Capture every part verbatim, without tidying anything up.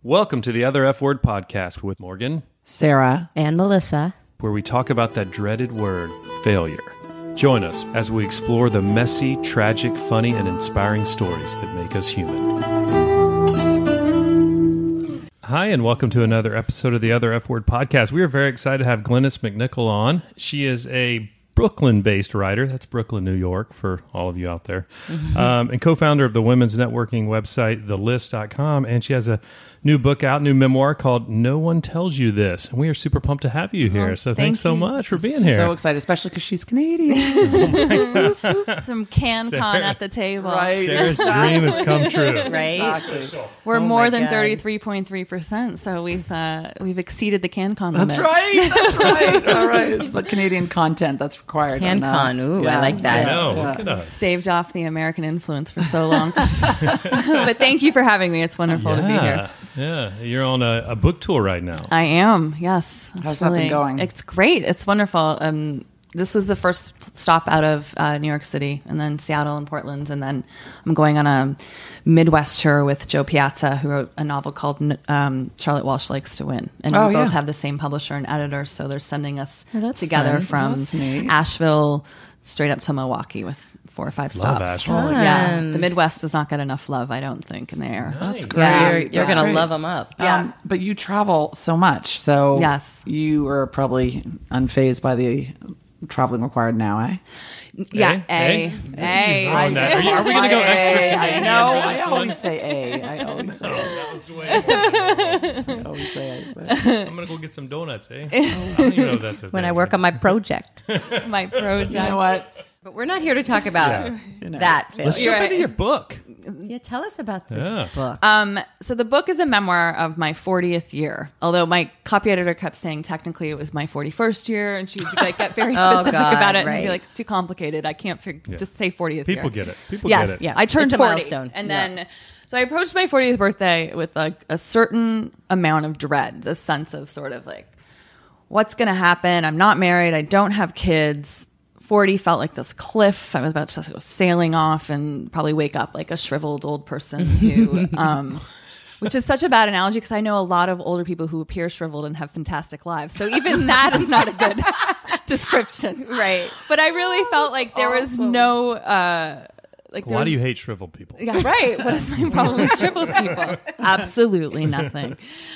Welcome to the Other F Word podcast with Morgan, Sarah, and Melissa, where we talk about that dreaded word, failure. Join us as we explore the messy, tragic, funny, and inspiring stories that make us human. Hi, and welcome to another episode of the Other F Word podcast. We are very excited to have Glennis McNichol on. She is a Brooklyn-based writer. That's Brooklyn, New York, for all of you out there. Mm-hmm. Um, and co-founder of the women's networking website, the list dot com. And she has a new book out, new memoir called No One Tells You This. And we are super pumped to have you here. Oh, so thanks so much for being here. So excited, especially because she's Canadian. Oh Some CanCon at the table. Right. Sarah's dream has come true. Right? Exactly. We're Oh more my than God. thirty-three point three percent, so we've uh, we've exceeded the CanCon limit. That's right. That's right. All right. It's but Canadian content that's required. on that. CanCon. Ooh, I like that. I know. Yeah. Look at us. Staved off the American influence for so long. But thank you for having me. It's wonderful to be here. Yeah, you're on a, a book tour right now. I am, yes. It's How's that been going? It's great. It's wonderful. Um, this was the first stop out of uh, New York City, and then Seattle and Portland, and then I'm going on a Midwest tour with Joe Piazza, who wrote a novel called um, Charlotte Walsh Likes to Win. And Oh, we yeah. both have the same publisher and editor, so they're sending us Oh, that's together fun. from That's neat. Asheville straight up to Milwaukee with four or five Love stops. Asheville. Fun. Yeah, the Midwest does not get enough love, I don't think, in the air. That's Yeah, great. you're you're That's going to great. love them up. Yeah. Um, but you travel so much, so Yes. you are probably unfazed by the traveling required now, eh? Yeah, Eh? A. Eh? A. Are you- are we gonna go A, extra I Canadian know. for I this always one? say A. I always say A. That was the way I always say A. But I'm going to go get some donuts, eh? I don't even know if that's a When thing. I work on my project. My project. you know what? But we're not here to talk about Yeah. You know. that failure. Let's jump Right. into your book. Yeah, tell us about this Yeah. book. Um, so the book is a memoir of my fortieth year. Although my copy editor kept saying technically it was my forty-first year, and she would like get very Oh, specific God, about it and right. be like, "It's too complicated. I can't figure. Yeah. Just say fortieth People year." get it. People yes, get it. Yeah. I turned It's a forty, milestone. and Yeah. then so I approached my fortieth birthday with like a certain amount of dread, the sense of sort of like, what's going to happen? I'm not married. I don't have kids. forty felt like this cliff. I was about to go sailing off and probably wake up like a shriveled old person who, um, which is such a bad analogy because I know a lot of older people who appear shriveled and have fantastic lives. So even that is not a good description. Right. But I really felt like there was no, uh, like there Why was, do you hate shriveled people? yeah, right. What is my problem with shriveled people? Absolutely nothing.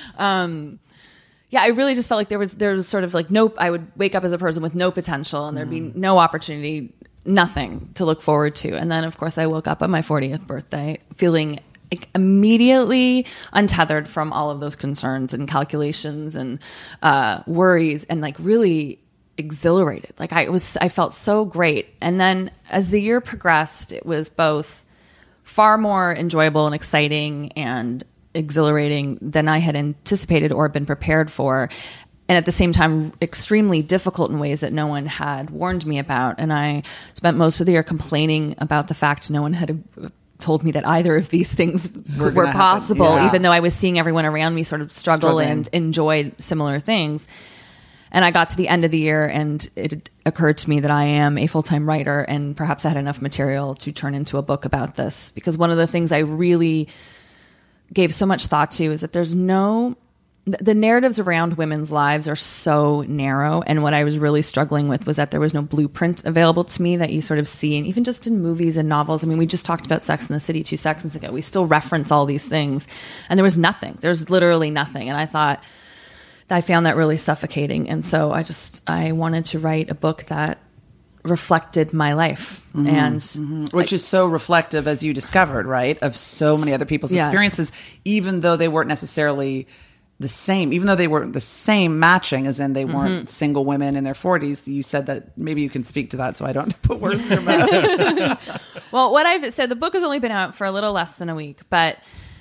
Um, yeah, I really just felt like there was there was sort of like no. I would wake up as a person with no potential, and there'd be no opportunity, nothing to look forward to. And then, of course, I woke up on my fortieth birthday feeling like immediately untethered from all of those concerns and calculations and uh, worries, and like really exhilarated. Like I was, I felt so great. And then as the year progressed, it was both far more enjoyable and exciting and exhilarating than I had anticipated or been prepared for. And at the same time, extremely difficult in ways that no one had warned me about. And I spent most of the year complaining about the fact no one had told me that either of these things Were were, gonna happen. possible, Yeah. even though I was seeing everyone around me sort of struggle Struggling. and enjoy similar things. And I got to the end of the year and it occurred to me that I am a full-time writer and perhaps I had enough material to turn into a book about this. Because one of the things I really gave so much thought to is that there's no... The narratives around women's lives are so narrow. And what I was really struggling with was that there was no blueprint available to me that you sort of see. And even just in movies and novels, I mean, we just talked about Sex and the City two seconds ago. We still reference all these things. And there was nothing. There's literally nothing. And I thought... I found that really suffocating. And so I just, I wanted to write a book that reflected my life. Mm-hmm, and mm-hmm. Which is so reflective, as you discovered, right, of so many other people's Yes. experiences, even though they weren't necessarily the same, even though they weren't the same matching, as in they weren't Mm-hmm. single women in their forties. You said that maybe you can speak to that so I don't put words in your mouth. well, what I've said, the book has only been out for a little less than a week, but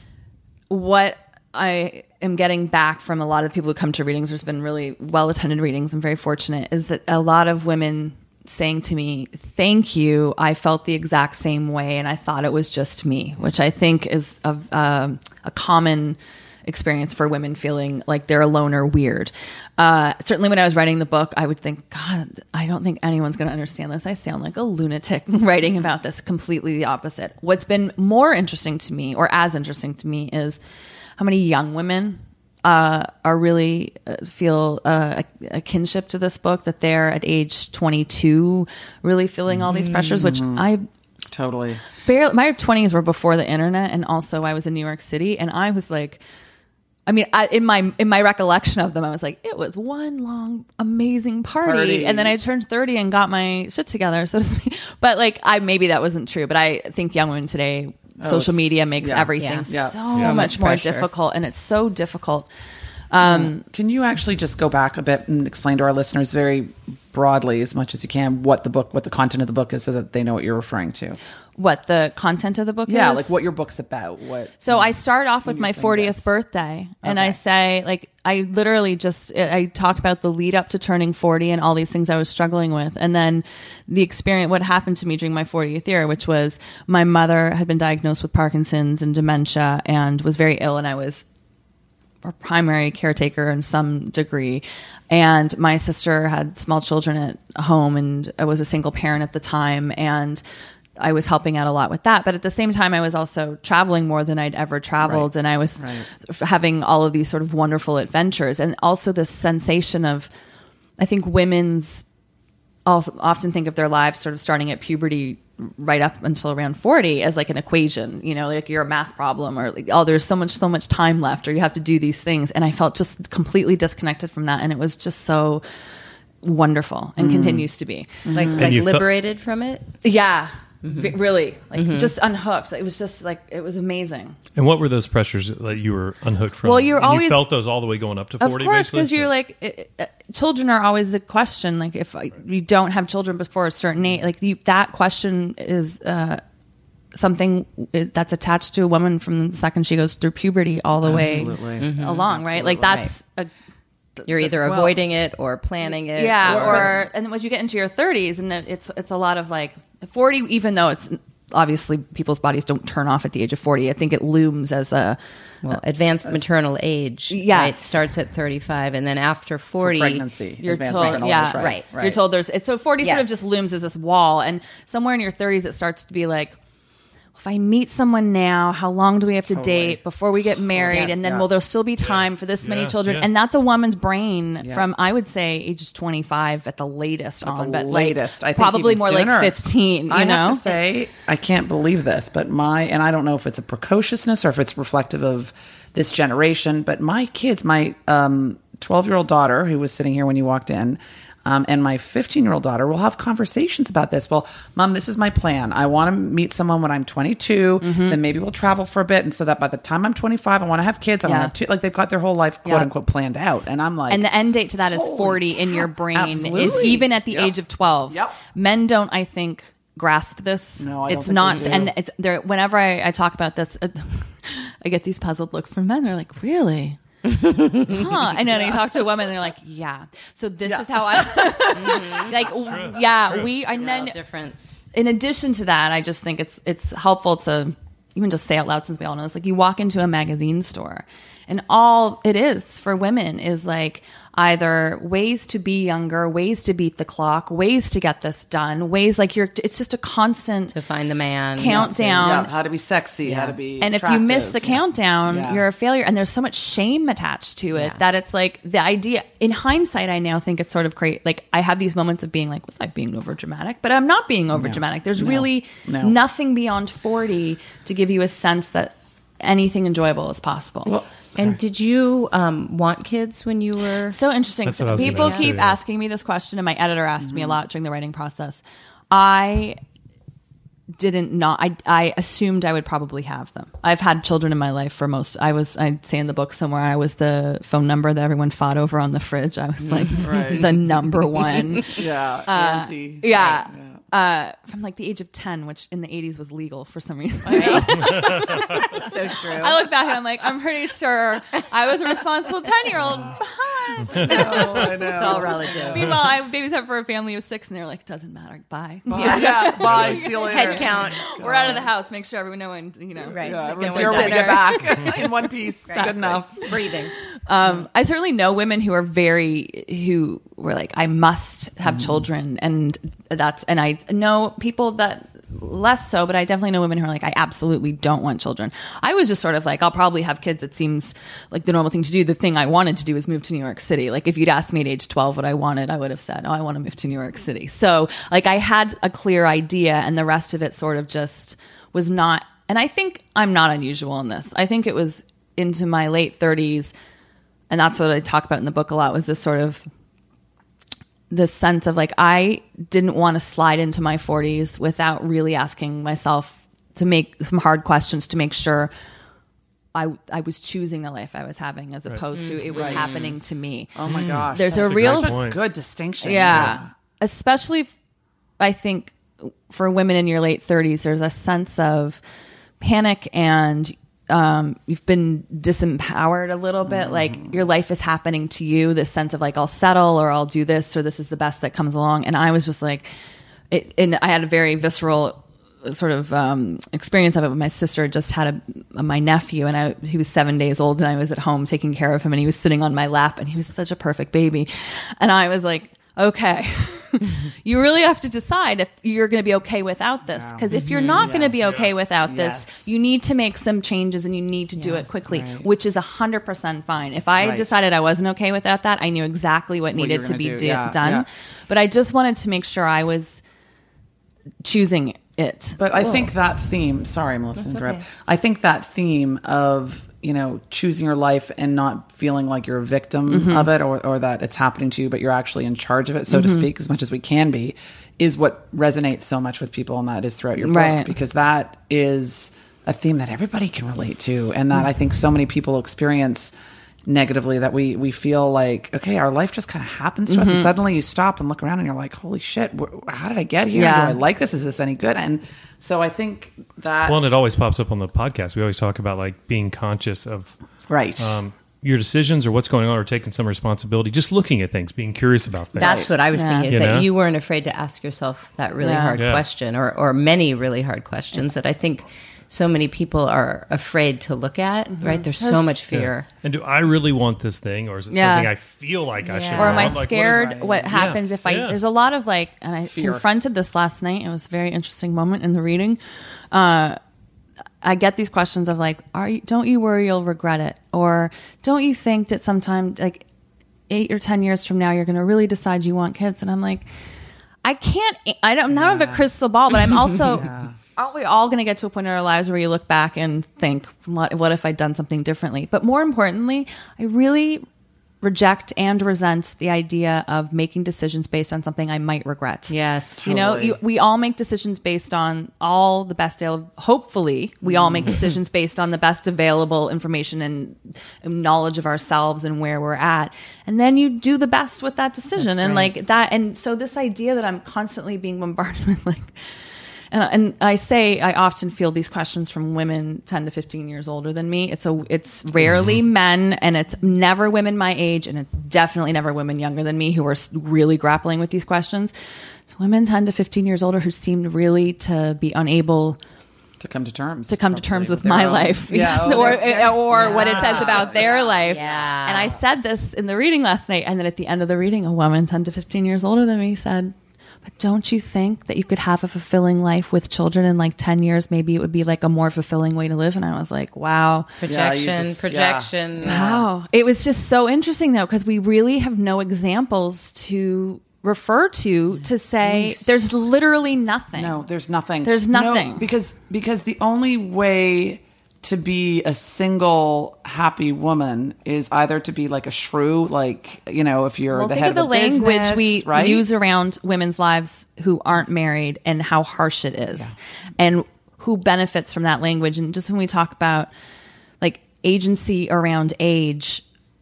what I am getting back from a lot of people who come to readings, there's been really well-attended readings, I'm very fortunate, is that a lot of women saying to me, thank you, I felt the exact same way and I thought it was just me, which I think is a, um a common experience for women feeling like they're alone or weird. Uh, certainly when I was writing the book, I would think, God, I don't think anyone's going to understand this. I sound like a lunatic writing about this. Completely the opposite. What's been more interesting to me, or as interesting to me, is how many young women uh, are really uh, feel uh, a, a kinship to this book, that they're at age twenty-two really feeling all these pressures, which I Totally. barely, my twenties were before the internet, and also I was in New York City, and I was like, I mean, I, in my in my recollection of them, I was like, it was one long amazing party, Party. and then I turned thirty and got my shit together, so to speak. But like, I maybe that wasn't true, but I think young women today, social it's- media makes yeah. everything Yeah. so Yeah. much much more pressure. difficult, and it's so difficult. Um, Can you actually just go back a bit and explain to our listeners very broadly, as much as you can, what the book, what the content of the book is, so that they know what you're referring to? what the content of the book Yeah, is? like what your book's about. What? So I start off with you're my saying fortieth this. birthday, and I Okay. say, like, I literally just I talk about the lead up to turning forty and all these things I was struggling with, and then the experience, what happened to me during my fortieth year, which was my mother had been diagnosed with Parkinson's and dementia and was very ill, and I was a primary caretaker in some degree. And my sister had small children at home, and I was a single parent at the time, and I was helping out a lot with that. But at the same time, I was also traveling more than I'd ever traveled. Right. And I was Right. f- having all of these sort of wonderful adventures. And also this sensation of, I think women's also often think of their lives sort of starting at puberty right up until around forty as like an equation, you know, like you're a math problem, or like, oh, there's so much, so much time left, or you have to do these things. And I felt just completely disconnected from that. And it was just so wonderful, and continues to be. Like, like you felt- liberated from it. Yeah. V- really, like just unhooked. It was just like, it was amazing. And what were those pressures that you were unhooked from? Well, you're And always- you felt those all the way going up to Of forty. course, because basically? you're like, it, it, children are always a question. Like, if I- you don't have children before a certain age, like you, that question is uh, something that's attached to a woman from the second she goes through puberty all the Absolutely. way along, right? Like that's a You're either well- avoiding it or planning it. yeah, or, or and then once you get into your thirties, and it- it's it's a lot of like forty, even though it's obviously people's bodies don't turn off at the age of forty. I think it looms as a well, advanced maternal age. Yes. right, starts at thirty-five, and then after forty, pregnancy. You're advanced told, maternal yeah, age, right, You're told there's it's so forty sort of Yes. just looms as this wall, and somewhere in your thirties it starts to be like, if I meet someone now, how long do we have to Totally. date before we get married, Yeah, and then yeah. will there still be time for this many Yeah, children? yeah. And that's a woman's brain Yeah. from, I would say, ages twenty-five at the latest on, the but latest. like I think probably even more sooner. like fifteen. You I know, have to say, I can't believe this, but my, and I don't know if it's a precociousness or if it's reflective of this generation, but my kids, my um, twelve-year-old daughter, who was sitting here when you walked in, um, and my fifteen-year-old daughter will have conversations about this. Well, Mom, this is my plan. I want to meet someone when I'm twenty-two, Mm-hmm. then maybe we'll travel for a bit, and so that by the time I'm twenty-five, I want to have kids. I want Yeah. to have two. Like, they've got their whole life, quote Yeah. unquote, planned out. And I'm like, and the end date to that is Holy forty in your cow. brain, is Absolutely. even at the Yep. age of twelve. Yep. Men don't, I think, grasp this. No, I don't it's think not, they do. and it's there. Whenever I, I talk about this, uh, I get these puzzled look from men. They're like, "Really?" huh? And then you talk to a woman, and they're like, "Yeah." So this Yeah. is how I like. Yeah, true. we and then difference. in addition to that, I just think it's it's helpful to even just say out loud, since we all know this. Like, you walk into a magazine store, and all it is for women is like either ways to be younger, ways to beat the clock, ways to get this done, ways like you're. It's just a constant To find the man. countdown. yeah, how to be sexy, how to be And if you miss the attractive. Yeah. countdown, Yeah. you're a failure. And there's so much shame attached to it Yeah. that it's like the idea. In hindsight, I now think it's sort of crazy. Like, I have these moments of being like, was I being over dramatic? But I'm not being over dramatic. There's No. really No. nothing beyond forty to give you a sense that anything enjoyable is possible. Well, And did you um, want kids when you were? So interesting. That's So what I was people gonna keep say. asking me this question, and my editor asked me a lot during the writing process. I didn't not I I assumed I would probably have them. I've had children in my life for most. I was I'd say in the book somewhere I was the phone number that everyone fought over on the fridge. I was like Right. the number one. yeah, Uh, auntie. yeah. Right, yeah. Uh, from like the age of ten, which in the eighties was legal for some reason. So true. I look back and I'm like, I'm pretty sure I was a responsible ten year old. But No, I know. It's all relative. meanwhile, I babysat for a family of six, and they're like, doesn't matter. Bye. Bye. Yeah, bye. See you later. Head count. We're out of the house. Make sure everyone knows, you know. Right. Yeah, Get everyone's one here when we dinner. get back in one piece. Right. Good enough. Breathing. Um, I certainly know women who are very, who were like, I must have children. And that's, and I know people that less so, but I definitely know women who are like, I absolutely don't want children. I was just sort of like, I'll probably have kids. It seems like the normal thing to do. The thing I wanted to do was move to New York City. Like if you'd asked me at age twelve what I wanted, I would have said, oh, I want to move to New York City. So like I had a clear idea, and the rest of it sort of just was not. And I think I'm not unusual in this. I think it was into my late thirties, and that's what I talk about in the book a lot, was this sort of this sense of like, I didn't want to slide into my forties without really asking myself to make some hard questions to make sure I I was choosing the life I was having as opposed right. to it was right. happening to me. Oh my gosh. There's That's a real such a good distinction. Yeah. yeah. Especially if, I think for women in your late thirties, there's a sense of panic and um, you've been disempowered a little bit. Mm. Like your life is happening to you, this sense of like, I'll settle or I'll do this, or this is the best that comes along. And I was just like, it, and I had a very visceral sort of um, experience of it. My sister just had a, a, my nephew, and I, he was seven days old, and I was at home taking care of him, and he was sitting on my lap, and he was such a perfect baby. And I was like, okay, you really have to decide if you're going to be okay without this. Because if you're not yes. going to be okay yes. without this, yes. you need to make some changes, and you need to yeah. do it quickly, right. which is one hundred percent fine. If I right. decided I wasn't okay without that, I knew exactly what, what needed to be do. Do, yeah. done. Yeah. But I just wanted to make sure I was choosing it. But I Whoa. think that theme, sorry, Melissa, interrupt. Okay. I think that theme of, you know, choosing your life and not feeling like you're a victim mm-hmm. of it, or, or that it's happening to you, but you're actually in charge of it, so mm-hmm. to speak, as much as we can be, is what resonates so much with people, and that is throughout your book, right. because that is a theme that everybody can relate to, and that mm-hmm. I think so many people experience negatively, that we we feel like, okay, our life just kind of happens to mm-hmm. us, and suddenly you stop and look around and you're like, holy shit, wh- how did I get here? Yeah. Do I like this? Is this any good? And so I think that, well, and it always pops up on the podcast. We always talk about like being conscious of right um, your decisions or what's going on, or taking some responsibility, just looking at things, being curious about things. That's what I was yeah. thinking, is you that know? you weren't afraid to ask yourself that really yeah. hard yeah. question, or or many really hard questions that I think so many people are afraid to look at, mm-hmm. right? There's so much fear. Yeah. And do I really want this thing, or is it yeah. something I feel like I yeah. should Or am want? I Like, scared what, is, what happens yeah. if I... Yeah. There's a lot of like... And I Fear. confronted this last night. It was a very interesting moment in the reading. Uh, I get these questions of like, "Are you? Don't you worry you'll regret it?" Or don't you think that sometime, like eight or ten years from now, you're going to really decide you want kids? And I'm like, I can't... I don't, I don't have a crystal ball, but I'm also... yeah. Aren't we all going to get to a point in our lives where you look back and think, what, what if I'd done something differently? But more importantly, I really reject and resent the idea of making decisions based on something I might regret. Yes. Totally. You know, you, we all make decisions based on all the best, available, hopefully we all make decisions based on the best available information and, and knowledge of ourselves and where we're at. And then you do the best with that decision. That's and right. like that. And so this idea that I'm constantly being bombarded with like, And, and I say I often field these questions from women ten to fifteen years older than me. It's a it's rarely men, and it's never women my age, and it's definitely never women younger than me who are really grappling with these questions. It's women ten to fifteen years older who seem really to be unable to come to terms to come to terms with, with my own. life, yeah, yes, oh, or yeah. or yeah. what it says about their life. Yeah. And I said this in the reading last night, and then at the end of the reading, a woman ten to fifteen years older than me said, "But don't you think that you could have a fulfilling life with children in like ten years? Maybe it would be like a more fulfilling way to live." And I was like, wow. Projection, yeah, just, projection. Yeah. Wow. It was just so interesting though, because we really have no examples to refer to to say We, there's literally nothing. No, there's nothing. There's nothing. No, because because the only way to be a single happy woman is either to be like a shrew, like, you know, if you're Well, the think head of the of a language business, we right? use around women's lives who aren't married and how harsh it is, yeah. and who benefits from that language. And just when we talk about like agency around age,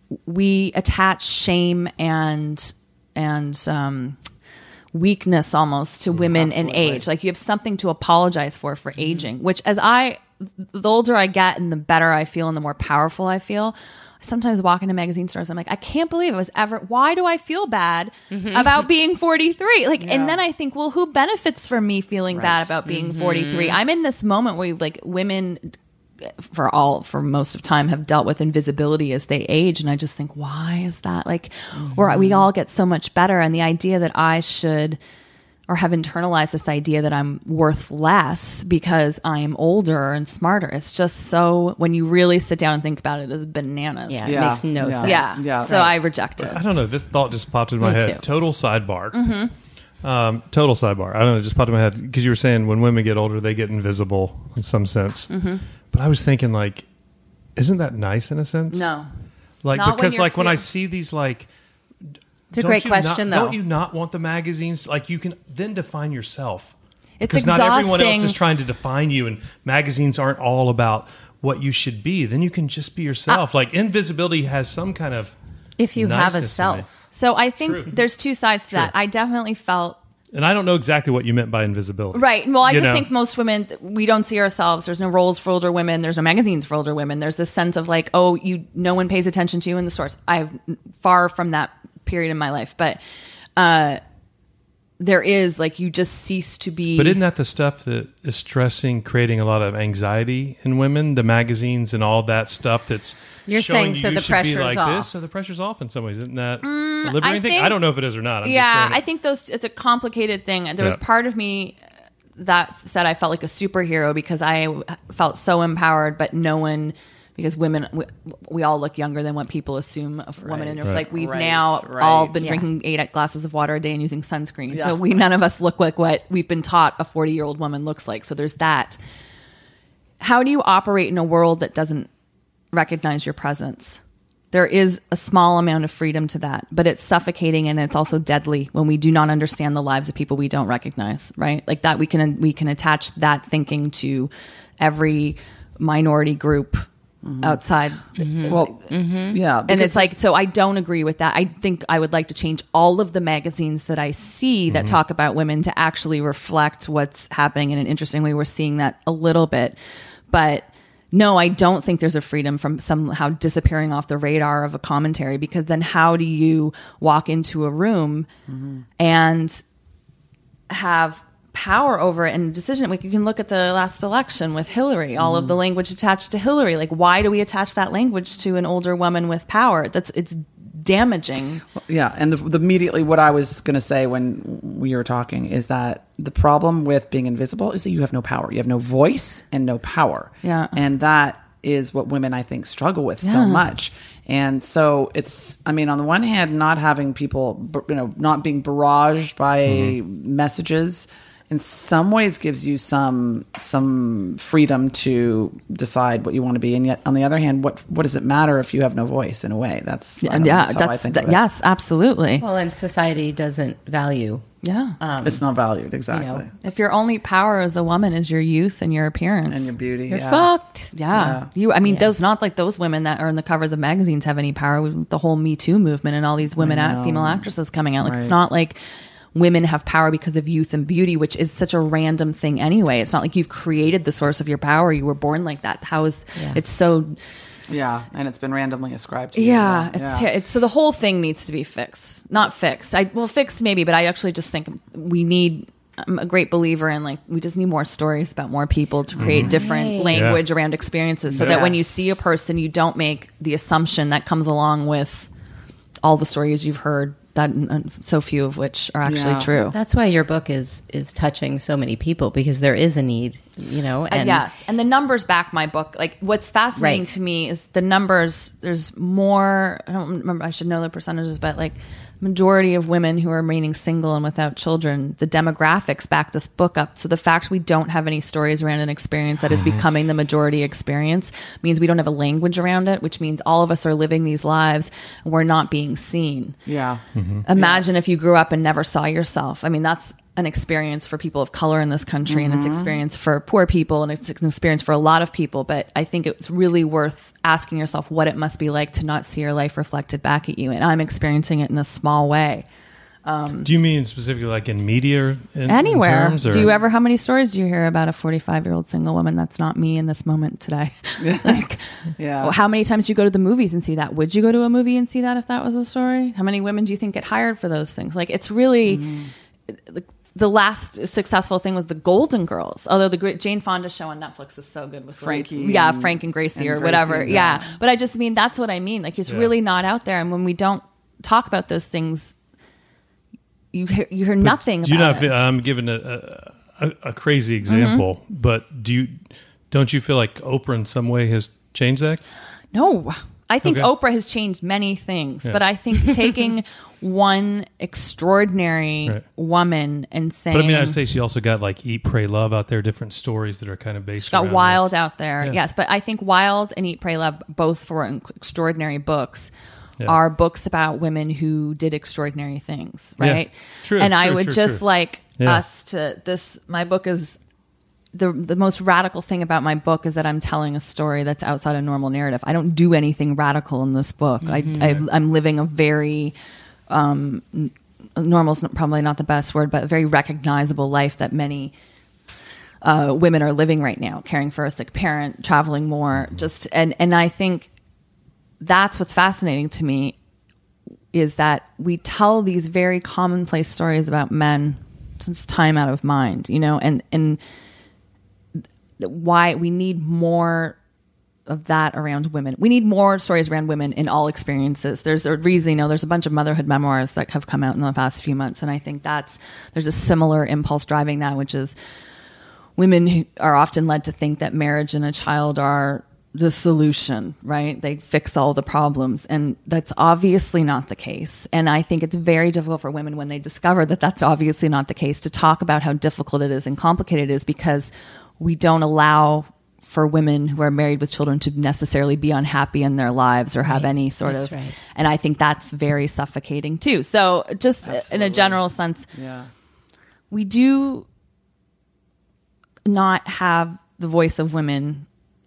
we attach shame and and um, weakness almost to women Absolutely. and age. Like you have something to apologize for for aging, mm-hmm. which as I, the older I get and the better I feel and the more powerful I feel, I sometimes walk into magazine stores, I'm like, I can't believe I was ever, why do I feel bad mm-hmm. about being forty-three? Like, yeah. and then I think, well, who benefits from me feeling right. bad about being mm-hmm. forty-three? I'm in this moment where like women for all for most of time have dealt with invisibility as they age, and I just think, why is that? Like, mm-hmm. or we all get so much better, and the idea that I should or have internalized this idea that I'm worth less because I'm older and smarter. It's just so, when you really sit down and think about it, it's bananas. Yeah, Yeah. it makes no Yeah. sense. Yeah. Yeah. So I reject it. I don't know. This thought just popped in my Me head. too. Total sidebar. Um, total sidebar. I don't know. It just popped in my head because you were saying when women get older, they get invisible in some sense. But I was thinking, like, isn't that nice in a sense? No. Like, Not when because, you're like, when I feel- see these, like, It's a don't great you question, not, though. Don't you not want the magazines? Like, you can then define yourself. It's Because not everyone else exhausting. is trying to define you, and magazines aren't all about what you should be. Then you can just be yourself. like, invisibility has some kind of If you have a niceness to me. self. So I think True. there's two sides to that. I definitely felt And I don't know exactly what you meant by invisibility. right. Well, I You just know? think most women, we don't see ourselves. There's no roles for older women. There's no magazines for older women. There's this sense of like, oh, you, no one pays attention to you in the stores. I'm far from that period in my life, but uh, there is like, you just cease to be. But isn't that the stuff that is stressing, creating a lot of anxiety in women? The magazines and all that stuff that's You're showing saying you so you the should pressure's be like off. this, so the pressure's off in some ways. Isn't that a I liberating thing? think- I don't know if it is or not. I'm just yeah, throwing it- I think those, it's a complicated thing. There was Yeah. part of me that said I felt like a superhero because I felt so empowered, but no one, because women, we, we all look younger than what people assume of women. And it's Right. like we've Right, now right. all been Yeah. drinking eight glasses of water a day and using sunscreen. Yeah. So we, none of us look like what we've been taught a forty year old woman looks like. So there's that. How do you operate in a world that doesn't recognize your presence? There is a small amount of freedom to that, but it's suffocating and it's also deadly when we do not understand the lives of people we don't recognize, right? Like that we can we can attach that thinking to every minority group outside. Well, yeah. And because it's like, so I don't agree with that. I think I would like to change all of the magazines that I see that talk about women to actually reflect what's happening in an interesting way. We're seeing that a little bit, but no, I don't think there's a freedom from somehow disappearing off the radar of a commentary, because then how do you walk into a room and have power over it and decision? Like you can look at the last election with Hillary, all of the language attached to Hillary. Like, why do we attach that language to an older woman with power? That's, it's damaging. Yeah, and the, the immediately what I was going to say when we were talking is that the problem with being invisible is that you have no power. You have no voice and no power. Yeah. And that is what women, I think, struggle with so much. And so it's, I mean, on the one hand, not having people, you know, not being barraged by messages in some ways gives you some some freedom to decide what you want to be, and yet on the other hand, what what does it matter if you have no voice? In a way, that's I don't know, Yeah, that's, how I that's, think that, of it. yes, absolutely. Well, and society doesn't value. Yeah. Um, It's not valued exactly, know, If your only power as a woman is your youth and your appearance and your beauty. you're yeah. fucked. Yeah. Yeah. You, I mean, Yeah. those, not like those women that are in the covers of magazines have any power with the whole Me Too movement and all these women, I act, know. female actresses coming out. Like, it's Right. not like women have power because of youth and beauty, which is such a random thing anyway. It's not like you've created the source of your power. You were born like that. How is, Yeah. it's so, Yeah, and it's been randomly ascribed to you. yeah, it's, yeah. ter- it's so the whole thing needs to be fixed. Not fixed. I well fixed maybe, but I actually just think we need. I'm a great believer in like we just need more stories about more people to create different Right. language around experiences, so that when you Yes. see a person, you don't make the assumption that comes along with all the stories you've heard. That uh, so few of which are actually Yeah. true. That's why your book is is touching so many people, because there is a need, you know. And yes, and the numbers back my book. Like, what's fascinating Right. to me is the numbers. There's more. I don't remember. I should know the percentages, but like, majority of women who are remaining single and without children. The demographics back this book up. So the fact we don't have any stories around an experience that is becoming the majority experience means we don't have a language around it, which means all of us are living these lives and we're not being seen. Yeah. Imagine if you grew up and never saw yourself. I mean, that's an experience for people of color in this country, and it's an experience for poor people, and it's an experience for a lot of people. But I think it's really worth asking yourself what it must be like to not see your life reflected back at you. And I'm experiencing it in a small way. Do you mean specifically like in media? In, Anywhere. in terms, or? Do you ever, how many stories do you hear about a forty-five year old single woman that's not me in this moment today? Like, Yeah. well, how many times do you go to the movies and see that? Would you go to a movie and see that if that was a story? How many women do you think get hired for those things? Like, it's really, the, the last successful thing was the Golden Girls. Although the great Jane Fonda show on Netflix is so good with Frankie yeah, and- Frank and Gracie and or Gracie, whatever. yeah. Yeah. But I just mean, that's what I mean. Like, it's Yeah. really not out there. And when we don't talk about those things, you hear, you hear nothing Do you about not it. feel, I'm giving a, a, a crazy example, Mm-hmm. but do you, don't you feel like Oprah in some way has changed that? No, I think Okay. Oprah has changed many things, Yeah. but I think taking one extraordinary Right. woman and saying, But I mean, I'd say she also got like Eat, Pray, Love out there, different stories that are kind of based got around Wild this. out there. Yeah. Yes, but I think Wild and Eat, Pray, Love, both were extraordinary books. Yeah. Are books about women who did extraordinary things, Yeah. right? True, and I true, would true, just true. like Yeah. us to this. My book is the the most radical thing about my book is that I'm telling a story that's outside of normal narrative. I don't do anything radical in this book. Mm-hmm. I, I I'm living a very um, normal's not- probably not the best word, but a very recognizable life that many uh, women are living right now, caring for a sick parent, traveling more, just and and I think that's what's fascinating to me is that we tell these very commonplace stories about men since time out of mind, you know, and and why we need more of that around women. We need more stories around women in all experiences. There's a reason, you know, there's a bunch of motherhood memoirs that have come out in the past few months. And I think that's, there's a similar impulse driving that, which is women who are often led to think that marriage and a child are the solution, right? They fix all the problems. And that's obviously not the case. And I think it's very difficult for women when they discover that that's obviously not the case to talk about how difficult it is and complicated it is, because we don't allow for women who are married with children to necessarily be unhappy in their lives or have Right. any sort That's of, right. and I think that's very suffocating too. So just in a Absolutely. general sense, Yeah. we do not have the voice of women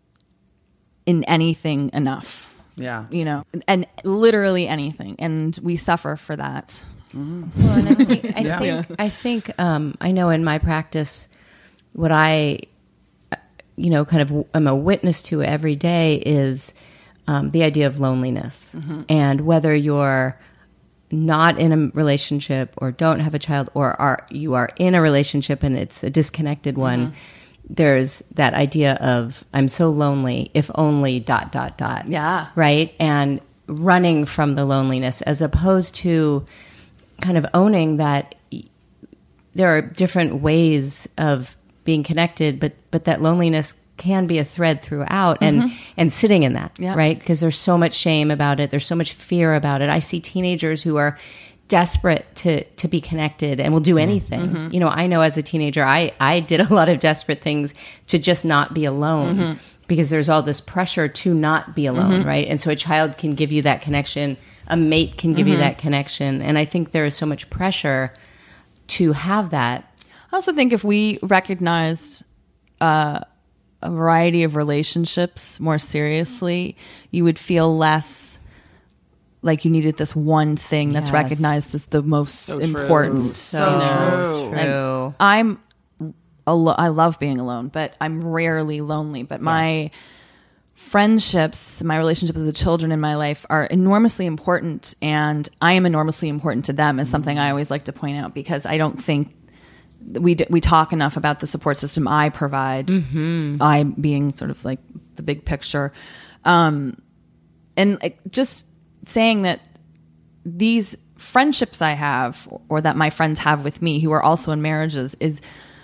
in anything enough, Yeah. you know, and literally anything. And we suffer for that. Well, and I think, I Yeah. think, I think, um, I know in my practice, what I, uh, you know, kind of am a witness to every day is um, the idea of loneliness, and whether you're not in a relationship or don't have a child, or are you are in a relationship and it's a disconnected one. There's that idea of I'm so lonely, if only dot dot dot. Yeah. Right. And running from the loneliness, as opposed to kind of owning that y- there are different ways of being connected, but but that loneliness can be a thread throughout, and and sitting in that, Yeah. right? Because there's so much shame about it. There's so much fear about it. I see teenagers who are desperate to to be connected and will do anything. You know, I know as a teenager, I I did a lot of desperate things to just not be alone, because there's all this pressure to not be alone, right? And so a child can give you that connection, a mate can give you that connection, and I think there is so much pressure to have that. I also think if we recognized uh, a variety of relationships more seriously, you would feel less like you needed this one thing that's Yes. recognized as the most So true. important. So you know? true. True. I'm alo- I love being alone, but I'm rarely lonely. But my friendships, my relationship with the children in my life are enormously important, and I am enormously important to them, is something I always like to point out, because I don't think we d- we talk enough about the support system I provide. I being sort of like the big picture, um, and like, just saying that these friendships I have, or that my friends have with me who are also in marriages, is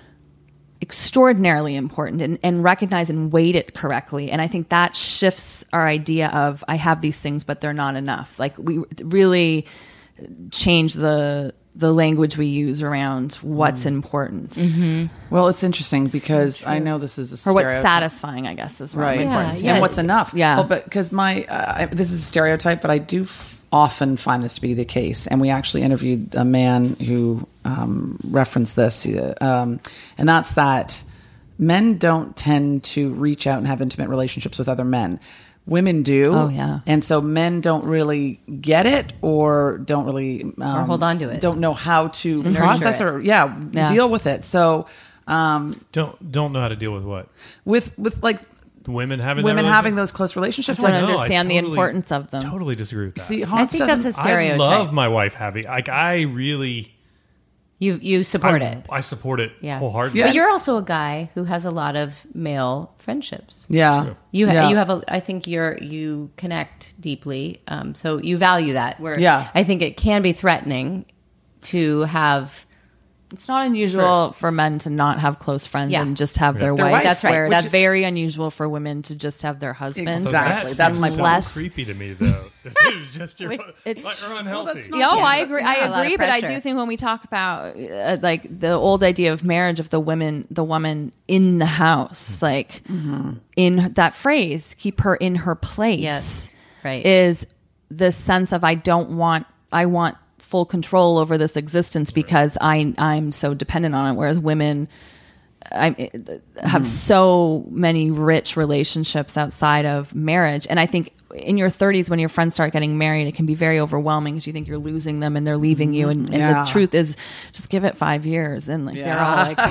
extraordinarily important, and, and recognize and weight it correctly. And I think that shifts our idea of I have these things, but they're not enough. Like, we really change the the language we use around what's important, Well, it's interesting because I know this is a or what's stereotype. satisfying, I guess, is Right. right. Yeah, yeah. And what's enough. Yeah. Well, but because my, uh, I, this is a stereotype, but I do f- often find this to be the case. And we actually interviewed a man who um, referenced this. uh, Um, and that's that men don't tend to reach out and have intimate relationships with other men. Women do. Oh, yeah. And so men don't really get it, or don't really um, hold on to it. Don't know how to Nurture process it. or yeah, Yeah. deal with it. So um, Don't don't know how to deal with what with with like women having women that having relationship? those close relationships, Don't like No, I understand the totally- importance of them. Totally disagree with that. see, I Hans think that's a doesn't- stereotype. I love my wife having like I really You you support I, it. I support it Yeah. wholeheartedly. Yeah. But you're also a guy who has a lot of male friendships. Yeah. True. You ha- Yeah. you have a I think you're you connect deeply. Um, so you value that. Where Yeah. I think it can be threatening to have. It's not unusual for men to not have close friends Yeah. and just have their Their wife. wife, That's right. Where Which that's is- very unusual for women to just have their husband. Exactly. That That's my seems point. Less- creepy to me, though. It's just you're, It's- like, you're unhealthy. that's not- No, I agree. Yeah, a I lot of agree, but I pressure. do think when we talk about uh, like the old idea of marriage, of the women, the woman in the house, like in that phrase, keep her in her place. Yes, right. Is this sense of I don't want, I want full control over this existence because I I'm so dependent on it. Whereas women, I have so many rich relationships outside of marriage. And I think in your thirties, when your friends start getting married, it can be very overwhelming because you think you're losing them and they're leaving you. And, and Yeah. the truth is, just give it five years. And like, they're all like,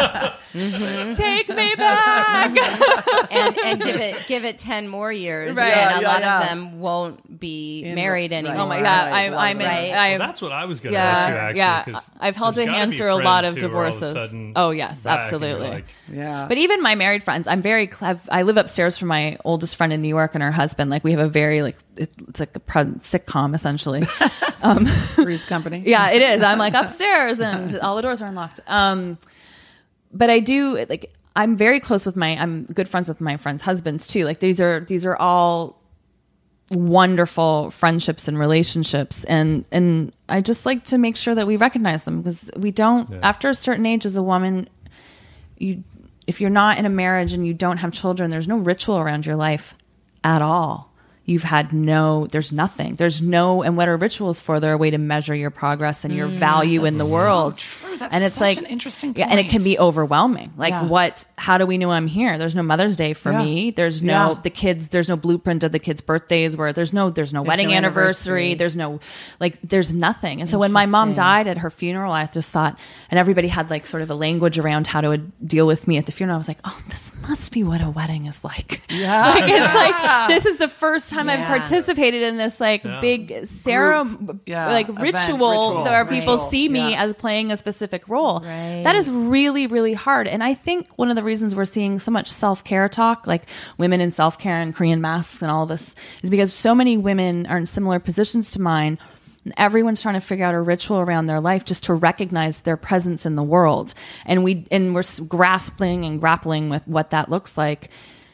take me back. and, and give it give it ten more years, Right. and Yeah, a yeah, lot yeah. of them won't be In- married right. anymore. Oh my Right, God. right, I'm, I'm in, right. I'm, Well, that's what I was going to ask you, yeah, actually. yeah. 'cause I've held there's a gotta hand be through a lot friends of who are all of a divorces. sudden Oh yes, back and you're absolutely. like, Yeah. But even my married friends, I'm very. cl- I live upstairs from my oldest friend in New York and her husband. Like we have a very like it- it's like a pro- sitcom essentially. Three's Company. Yeah, it is. I'm like upstairs and all the doors are unlocked. Um, but I do like I'm very close with my. I'm good friends with my friends' husbands too. Like these are these are all wonderful friendships and relationships, and and I just like to make sure that we recognize them because we don't. Yeah. After a certain age, as a woman, you if you're not in a marriage and you don't have children, there's no ritual around your life at all. You've had no, there's nothing. There's no, and what are rituals for? They're a way to measure your progress and your value in the world. true. That's and it's such like an interesting Yeah, and it can point. be overwhelming. Like Yeah. what, how do we know I'm here? There's no Mother's Day for Yeah. me. There's no, Yeah. the kids, there's no blueprint of the kids' birthdays where there's no, there's no wedding no anniversary. anniversary. There's no, like, there's nothing. And so when my mom Interesting. died at her funeral, I just thought, and everybody had like sort of a language around how to deal with me at the funeral. I was like, oh, this must be what a wedding is like. Yeah. Like it's like this is the first time I've Yes. participated in this like Yeah. big ceremony, Yeah. like Event, ritual, ritual, where people right. see me Yeah. as playing a specific role. Right. That is really, really hard. And I think one of the reasons we're seeing so much self care talk, like women in self care and Korean masks and all this, is because so many women are in similar positions to mine. And everyone's trying to figure out a ritual around their life just to recognize their presence in the world. And we and we're s- grasping and grappling with what that looks like.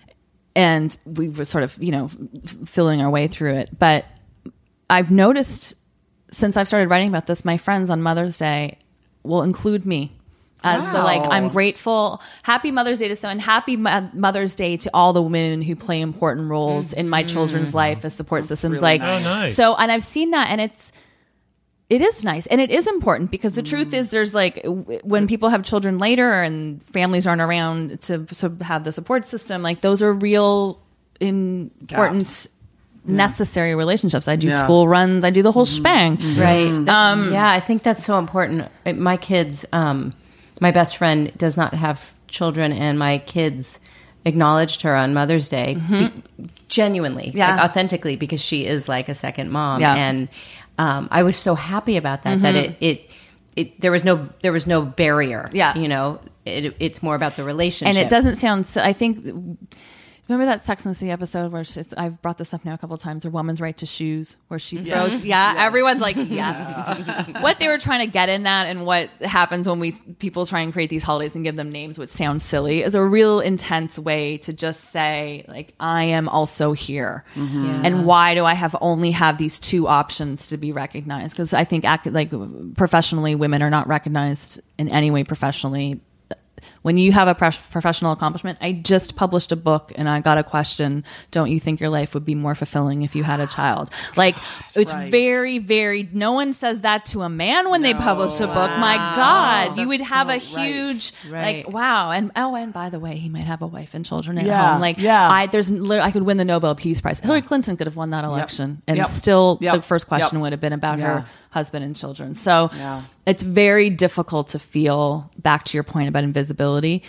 And we were sort of, you know, f- filling our way through it. But I've noticed since I've started writing about this, my friends on Mother's Day will include me as the like, Wow. I'm grateful. Happy Mother's Day to someone. Happy Mo- Mother's Day to all the women who play important roles in my children's life as support systems. really Like, nice. Oh, nice. so, and I've seen that, and it's, it is nice and it is important because the truth is there's like w- when people have children later and families aren't around to, to have the support system, like those are real important Gaps. necessary relationships. I do Yeah. school runs, I do the whole shebang. Right. Um, That's- yeah, I think that's so important. Uh, My kids, um, my best friend does not have children, and my kids acknowledged her on Mother's Day be- genuinely, Mm-hmm. Yeah. like authentically, because she is like a second mom. Yeah. And um, I was so happy about that, that it, it, it, there was no, there was no barrier. Yeah. You know, it, it's more about the relationship. And it doesn't sound so, I think, remember that Sex and the City episode where she's, I've brought this up now a couple of times, her woman's right to shoes, where she throws, Yes. yeah, Yes. everyone's like, yes. What they were trying to get in that and what happens when we, people try and create these holidays and give them names, which sounds silly, is a real intense way to just say, like, I am also here. Yeah. And why do I have only have these two options to be recognized? Because I think ac- like professionally, women are not recognized in any way professionally. When you have a pro- professional accomplishment, I just published a book and I got a question. Don't you think your life would be more fulfilling if you had a child? Like it's right. very, very, no one says that to a man when they publish a book. My God, you That's would have a so right. huge, Right. like, wow. And, oh, and by the way, he might have a wife and children at Yeah. home. Like, Yeah. I, there's, lit- I could win the Nobel Peace Prize. Hillary Clinton could have won that election and Yep. still Yep. the first question Yep. would have been about Yeah. her husband and children. So Yeah. it's very difficult to feel, back to your point about invisibility,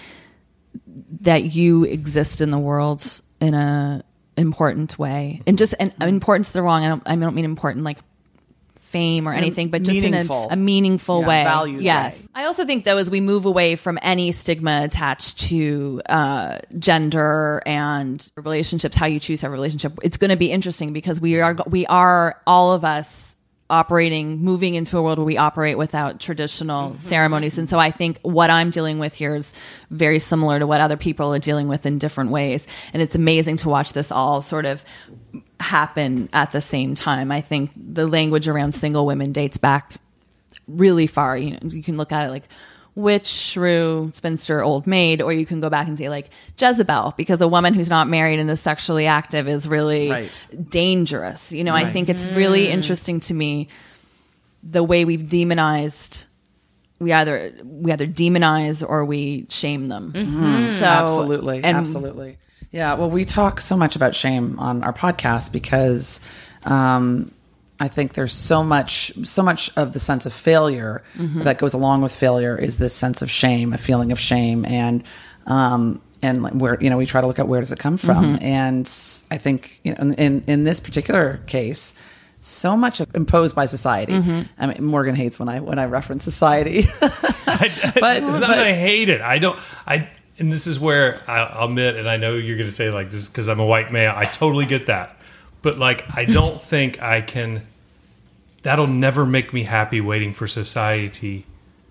that you exist in the world in a important way. And just, and importance the wrong, I don't, I don't mean important like fame or anything, but just meaningful. in a, a meaningful Yeah, way. valued Yes. way. I also think though, as we move away from any stigma attached to uh, gender and relationships, how you choose to have a relationship, it's going to be interesting because we are, we are all of us operating, moving into a world where we operate without traditional mm-hmm. ceremonies. And so I think what I'm dealing with here is very similar to what other people are dealing with in different ways. And it's amazing to watch this all sort of happen at the same time. I think the language around single women dates back really far. You know, you can look at it like witch, shrew, spinster, old maid, or you can go back and say like Jezebel, because a woman who's not married and is sexually active is really right. dangerous. You know, right. I think it's really mm. interesting to me the way we've demonized. We either we either demonize or we shame them. Mm-hmm. So absolutely, and, absolutely, yeah. Well, we talk so much about shame on our podcast because. Um, I think there's so much, so much of the sense of failure mm-hmm. that goes along with failure is this sense of shame, a feeling of shame, and um, and like where you know we try to look at where does it come from, mm-hmm. and I think you know in in this particular case, so much imposed by society. Mm-hmm. I mean, Morgan hates when I when I reference society, I, but, it's not but that I hate it. I don't. I and this is where I'll admit, and I know you're going to say like this because I'm a white male. I totally get that. But, like, I don't think I can... That'll never make me happy waiting for society.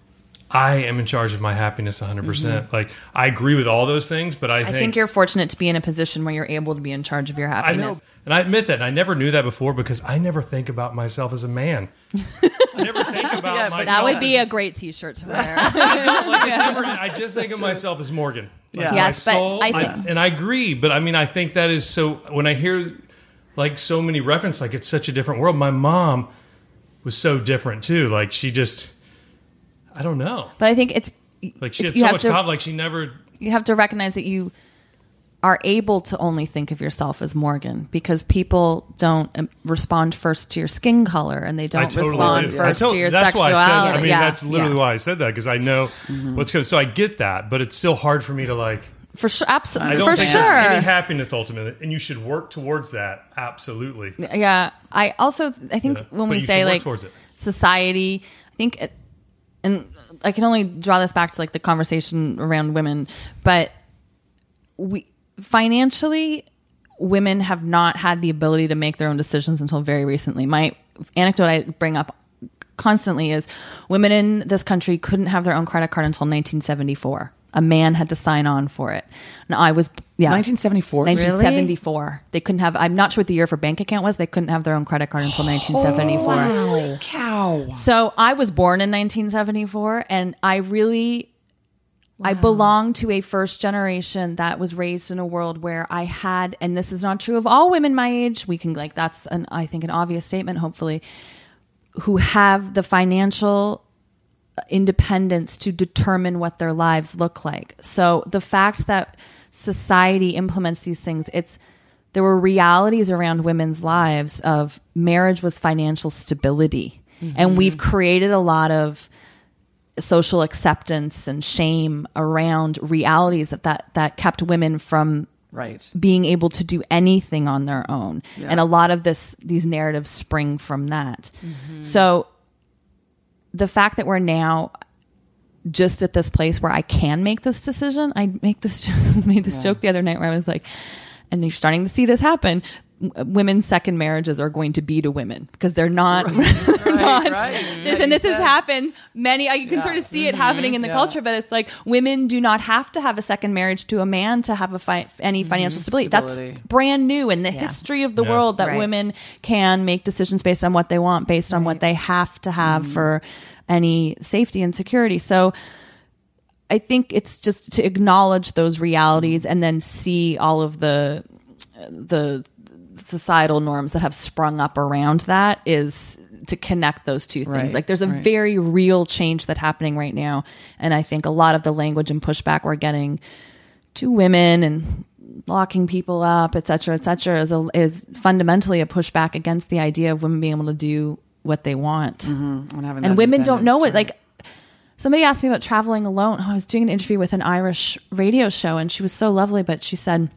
I am in charge of my happiness one hundred percent. Mm-hmm. Like, I agree with all those things, but I, I think... I think you're fortunate to be in a position where you're able to be in charge of your happiness. I know. And I admit that. And I never knew that before because I never think about myself as a man. I never think about yeah, myself That would be as, a great T-shirt to wear. I, don't, like, yeah. never, I just think of myself as Morgan. Like, yeah. Yes, my but soul, I think... I, and I agree. But, I mean, I think that is so... When I hear... Like so many references, like it's such a different world. My mom was so different too. Like she just, I don't know. But I think it's like she it's, had so much confidence. Like she never. You have to recognize that you are able to only think of yourself as Morgan because people don't um, respond first to your skin color and they don't totally respond do. first told, to your that's sexuality. Why I said that. I mean, yeah. that's literally yeah. why I said that because I know mm-hmm. what's going. So I get that, but it's still hard for me to like. For sure, absolutely. I don't for think sure. there's any happiness ultimately, and you should work towards that. Absolutely. Yeah, I also I think yeah. when but we say like society, I think, it, and I can only draw this back to like the conversation around women, but we financially, women have not had the ability to make their own decisions until very recently. My anecdote I bring up constantly is women in this country couldn't have their own credit card until nineteen seventy-four. A man had to sign on for it. And I was, yeah. nineteen seventy-four? nineteen seventy-four. Really? They couldn't have, I'm not sure what the year for bank account was. They couldn't have their own credit card until nineteen seventy-four. Holy cow. So I was born in nineteen seventy-four and I really, wow. I belong to a first generation that was raised in a world where I had, and this is not true of all women my age. We can like, that's an, I think an obvious statement, hopefully, who have the financial independence to determine what their lives look like. So the fact that society implements these things, it's there were realities around women's lives of marriage was financial stability. Mm-hmm. And we've created a lot of social acceptance and shame around realities that that, that kept women from right. being able to do anything on their own. Yeah. And a lot of this these narratives spring from that. Mm-hmm. So the fact that we're now just at this place where I can make this decision, I make this made this yeah. joke the other night where I was like, and you're starting to see this happen. Women's second marriages are going to be to women because they're not. Right, they're not right, right. This, yeah, and this said. has happened many. You can yeah. sort of see it mm-hmm. happening in the yeah. culture, but it's like women do not have to have a second marriage to a man to have a fi- any mm-hmm. financial stability. stability. That's brand new in the yeah. history of the yeah. world that right. women can make decisions based on what they want, based on right. what they have to have mm-hmm. for any safety and security. So I think it's just to acknowledge those realities and then see all of the the societal norms that have sprung up around that is to connect those two things. Right, like there's a right. very real change that's happening right now. And I think a lot of the language and pushback we're getting to women and locking people up, et cetera, et cetera, is, a, is fundamentally a pushback against the idea of women being able to do what they want. Mm-hmm. And, and women don't know right. it. Like somebody asked me about traveling alone. Oh, I was doing an interview with an Irish radio show and she was so lovely, but she said,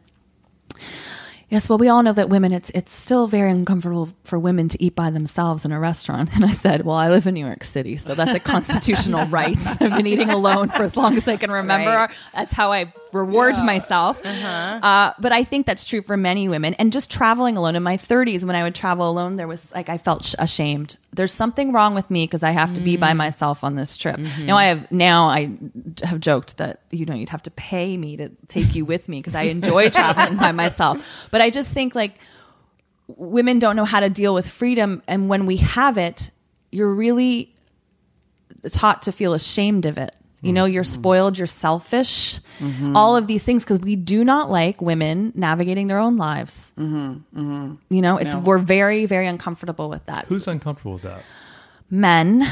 yes, well, we all know that women, it's it's still very uncomfortable for women to eat by themselves in a restaurant. And I said, well, I live in New York City, so that's a constitutional right. I've been eating alone for as long as I can remember. Right. That's how I reward yeah. myself. Uh-huh. Uh, but I think that's true for many women. And just traveling alone in my thirties, when I would travel alone, there was like, I felt sh- ashamed. There's something wrong with me because I have to mm. be by myself on this trip. Mm-hmm. Now I have, now I have joked that, you know, you'd have to pay me to take you with me because I enjoy traveling by myself. But I just think like women don't know how to deal with freedom. And when we have it, you're really taught to feel ashamed of it. You know, you're spoiled, you're selfish, mm-hmm. all of these things, because we do not like women navigating their own lives. Mm-hmm. Mm-hmm. You know, it's no. we're very, very uncomfortable with that. Who's uncomfortable with that? Men.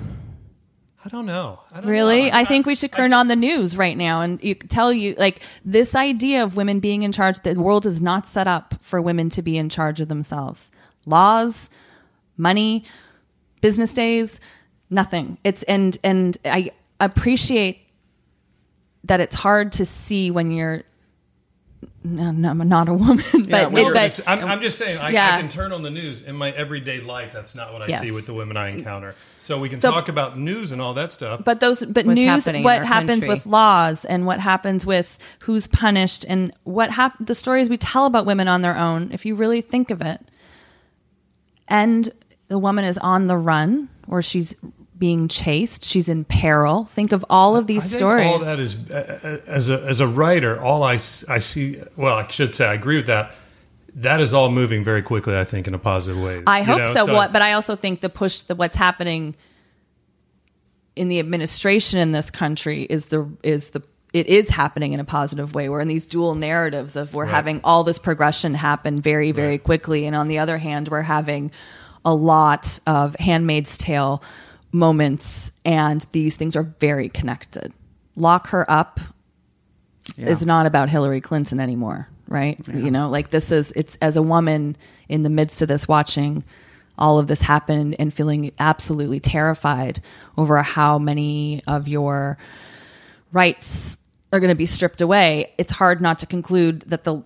I don't know. I don't really? know. I, I think we should turn I, on the news right now and you, tell you, like, this idea of women being in charge, the world is not set up for women to be in charge of themselves. Laws, money, business days, nothing. It's, and, and I, appreciate that it's hard to see when you're no, no, not a woman. But, yeah, well, it, but I'm, I'm just saying, I, yeah. I can turn on the news in my everyday life. That's not what I yes. see with the women I encounter. So we can so, talk about news and all that stuff. But those, but What's news, what country. happens with laws and what happens with who's punished and what hap- the stories we tell about women on their own, if you really think of it. And the woman is on the run or she's being chased, she's in peril. Think of all of these I think stories. All that is, uh, as a as a writer, all I, I see. Well, I should say I agree with that. That is all moving very quickly. I think in a positive way. I hope know? so. so. What? But I also think the push, the what's happening in the administration in this country is the is the it is happening in a positive way. We're in these dual narratives of we're right. having all this progression happen very very right. quickly, and on the other hand, we're having a lot of Handmaid's Tale moments, and these things are very connected. Lock her up yeah. is not about Hillary Clinton anymore, right? Yeah. You know, like this is, it's as a woman in the midst of this, watching all of this happen and feeling absolutely terrified over how many of your rights are going to be stripped away. It's hard not to conclude that the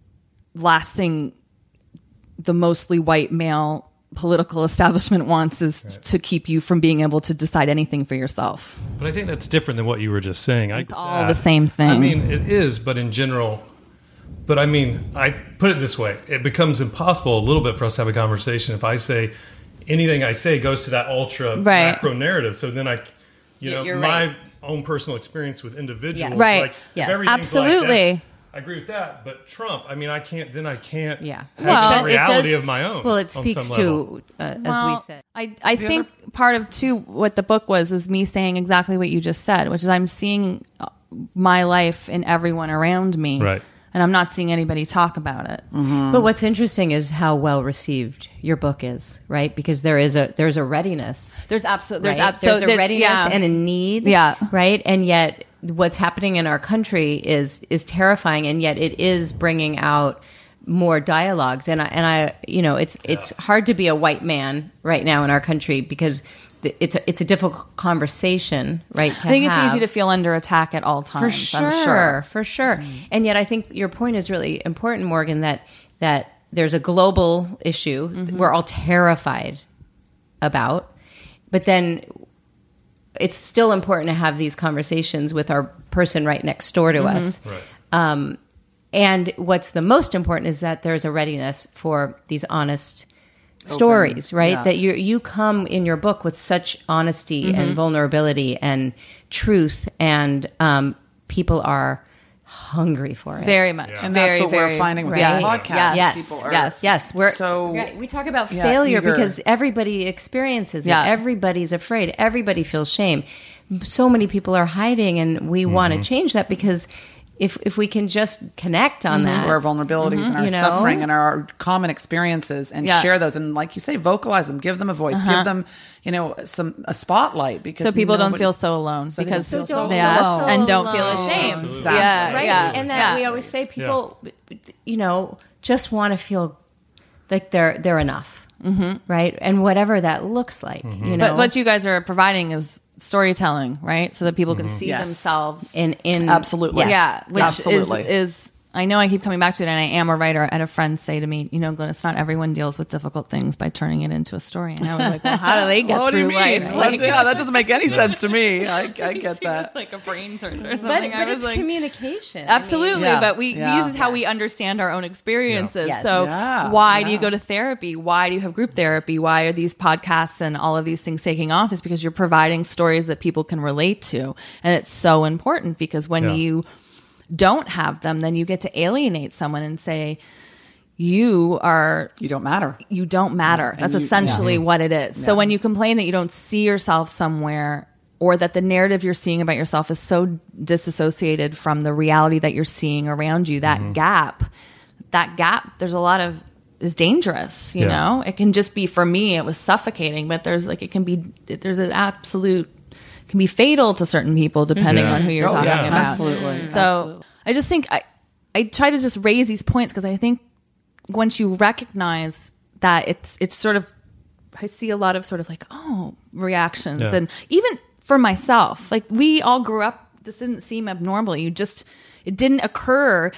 last thing the mostly white male political establishment wants is right. to keep you from being able to decide anything for yourself. But I think that's different than what you were just saying. It's I, all uh, the same thing. I mean, it is, but in general, but I mean, I put it this way. It becomes impossible a little bit for us to have a conversation if I say anything I say goes to that ultra right. macro narrative. So then I, you know, You're my right. own personal experience with individuals. Yes. Right. Like, Yes. if everything's Absolutely. Like I agree with that, but Trump, I mean, I can't, then I can't Yeah. have Well, the it reality does- of my own. Well, it on speaks some to, level. uh, as Well, we said. I, I think part of, too, what the book was is me saying exactly what you just said, which is I'm seeing my life in everyone around me. Right. And I'm not seeing anybody talk about it. Mm-hmm. But what's interesting is how well received your book is, right? Because there is a there's a readiness. There's absolutely there's, Right? ab- there's so a there's- readiness yeah. and a need, Yeah. right? And yet, what's happening in our country is is terrifying, and yet it is bringing out more dialogues. And I, and I, you know, it's it's hard to be a white man right now in our country because th- it's a, it's a difficult conversation, right? To I think have. it's easy to feel under attack at all for times. sure, I'm sure. for sure. And yet, I think your point is really important, Morgan. That that there's a global issue Mm-hmm. we're all terrified about, but then it's still important to have these conversations with our person right next door to Mm-hmm. us. Right. Um, and what's the most important is that there's a readiness for these honest stories, right? yeah. That you you come in your book with such honesty Mm-hmm. and vulnerability and truth, and um, people are hungry for it. Very much. And very, that's what very, we're finding with right. this podcast. Yes. People are Yes. Yes, we're so right, we talk about yeah, failure eager. because everybody experiences it. Yeah. Everybody's afraid. Everybody feels shame. So many people are hiding, and we want to change that because if if we can just connect on that, to our vulnerabilities and our You know? suffering and our common experiences and Yeah. share those, and like you say, vocalize them, give them a voice, give them, you know, some a spotlight, because So people don't feel nobody's- so alone so they because don't feel so yes, alone. and don't feel alone. ashamed. Exactly. Yeah, right? yeah, And that yeah. we always say people, you know, just want to feel like they're they're enough, mm-hmm. right? And whatever that looks like, you know. But what you guys are providing is storytelling, right? So that people can see Yes. themselves in in Absolutely. yes. yeah, which Absolutely. is is I know I keep coming back to it, and I am a writer. I had a friend say to me, you know, Glynis, not everyone deals with difficult things by turning it into a story. And I was like, well, how do they get what do you through mean? life? What- Like, yeah, that doesn't make any sense to me. I, I get she that. was like a brain surgeon or something. But, I but was it's like, communication. absolutely, Yeah. but we Yeah. this is how we understand our own experiences. Yeah. Yes. So Yeah. why do you Yeah. go to therapy? Why do you have group therapy? Why are these podcasts and all of these things taking off? Is because you're providing stories that people can relate to, and it's so important because when Yeah. you don't have them, then you get to alienate someone and say you are You don't matter. you don't matter. And That's you- essentially yeah. what it is. So Yeah. when you complain that you don't see yourself somewhere, or that the narrative you're seeing about yourself is so disassociated from the reality that you're seeing around you, that gap, that gap, there's a lot of is dangerous, you Yeah. know? It can just be, for me, it was suffocating, but there's like, it can be, there's an absolute, can be fatal to certain people depending Yeah. on who you're Oh, talking yeah, about. absolutely. So Absolutely. I just think I, I try to just raise these points because I think once you recognize that it's, it's sort of, I see a lot of sort of like, oh, reactions. Yeah. And even for myself, like we all grew up, this didn't seem abnormal. You just, it didn't occur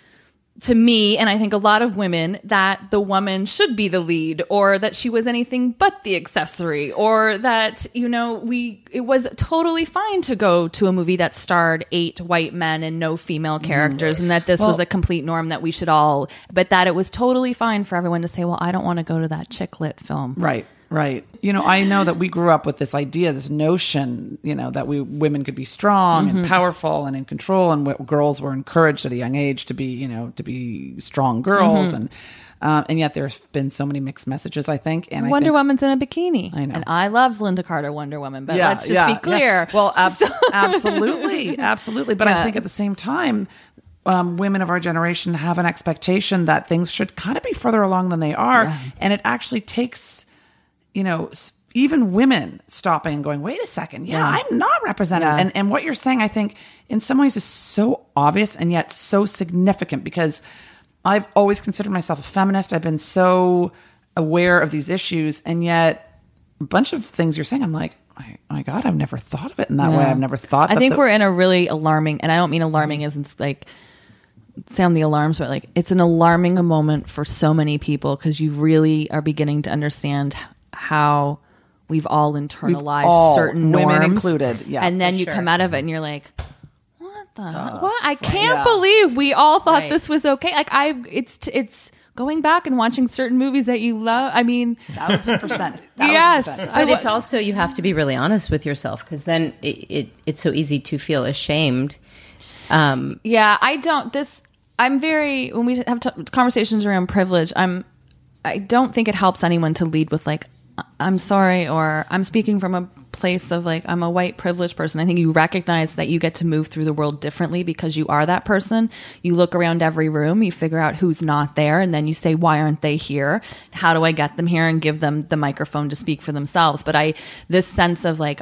to me, and I think a lot of women, that the woman should be the lead, or that she was anything but the accessory, or that, you know, we, it was totally fine to go to a movie that starred eight white men and no female characters, and that this was Well- a complete norm that we should all, but that it was totally fine for everyone to say, well, I don't want to go to that chick lit film. Right, right. You know, I know that we grew up with this idea, this notion, you know, that we women could be strong Mm-hmm. and powerful and in control, and w- girls were encouraged at a young age to be, you know, to be strong girls, Mm-hmm. and uh, and yet there's been so many mixed messages, I think. And Wonder I think, Woman's in a bikini. I know. And I loved Linda Carter Wonder Woman, but let's just be clear. yeah. Well, ab- absolutely, absolutely. But Yeah. I think at the same time, um, women of our generation have an expectation that things should kind of be further along than they are, and it actually takes, you know, s- even women stopping and going, "Wait a second, yeah, Yeah. I'm not represented." Yeah. And and what you're saying, I think, in some ways, is so obvious and yet so significant, because I've always considered myself a feminist. I've been so aware of these issues, and yet a bunch of things you're saying, I'm like, my, my God, I've never thought of it in that way. Yeah. I've never thought. I that think the- we're in a really alarming, and I don't mean alarming as in like sound the alarms, but like it's an alarming moment for so many people because you really are beginning to understand h- how we've all internalized all, certain women norms, included, yeah, and then for you sure. come out of it and you're like, what the what? I can't yeah. believe we all thought Right. this was okay. Like I, it's it's going back and watching certain movies that you love. I mean, thousand percent. thousand Yes. percent. But it's also, you have to be really honest with yourself, because then it, it it's so easy to feel ashamed. Um, yeah, I don't. This I'm very when we have t- conversations around privilege. I'm I don't think it helps anyone to lead with like, I'm sorry, or I'm speaking from a place of like, I'm a white privileged person. I think you recognize that you get to move through the world differently because you are that person. You look around every room, you figure out who's not there, and then you say, why aren't they here? How do I get them here and give them the microphone to speak for themselves? But I, this sense of like,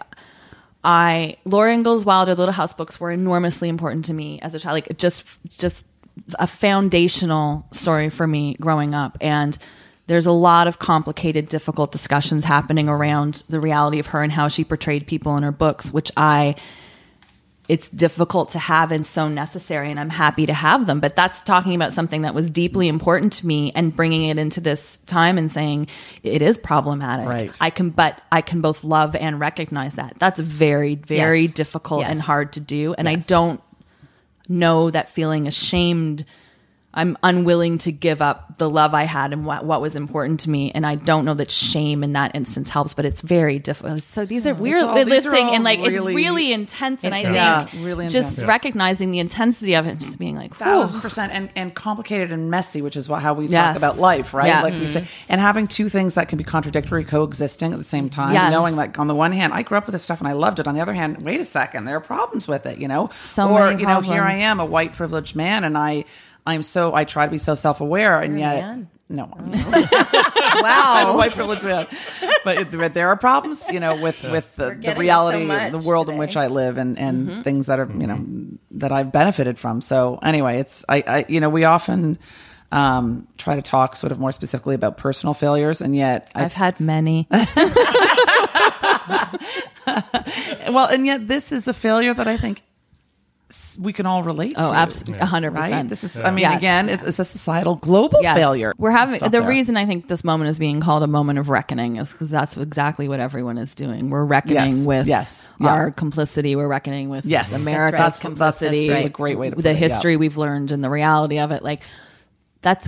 I, Laura Ingalls Wilder, Little House books were enormously important to me as a child. Like just, just a foundational story for me growing up. And there's a lot of complicated, difficult discussions happening around the reality of her and how she portrayed people in her books, which I, it's difficult to have and so necessary, and I'm happy to have them. But that's talking about something that was deeply important to me and bringing it into this time and saying it is problematic. Right. I can, but I can both love and recognize that. That's very, very Yes. difficult Yes. and hard to do. And I Yes. don't know that feeling ashamed. I'm unwilling to give up the love I had and what, what was important to me. And I don't know that shame in that instance helps, but it's very difficult. So these are weird all- these are listing all and like, really- it's really intense. And I It's think yeah, really just intense. recognizing the intensity of it and just being like, whew. Thousand percent, and and complicated and messy, which is what, how we talk Yes. about life, right? Yeah. Like we say, and having two things that can be contradictory coexisting at the same time. Yes. Knowing, like, on the one hand, I grew up with this stuff and I loved it. On the other hand, wait a second, there are problems with it, you know. So or many you know, here I problems. am, a white privileged man, and I, I'm so I try to be so self aware, and You're a yet man. no. I'm I'm a wow. white privileged man, but it, but there are problems, you know, with with the, the getting it reality, so of the much world in today. which I live, and and things that are, you know, that I've benefited from. So anyway, it's I, I you know, we often um, try to talk sort of more specifically about personal failures, and yet I, I've had many. well, and yet this is a failure that I think s- we can all relate Oh, to. absolutely, a hundred Right? percent. This is, I mean, Yes. again, it's, it's a societal global Yes. failure. We're having Stop the there. reason I think this moment is being called a moment of reckoning is because that's exactly what everyone is doing. We're reckoning Yes. with Yes. Yeah. our complicity. We're reckoning with Yes. That's America's right. That's- complicity. that's a great way to put the it, yeah. history we've learned and the reality of it. Like that's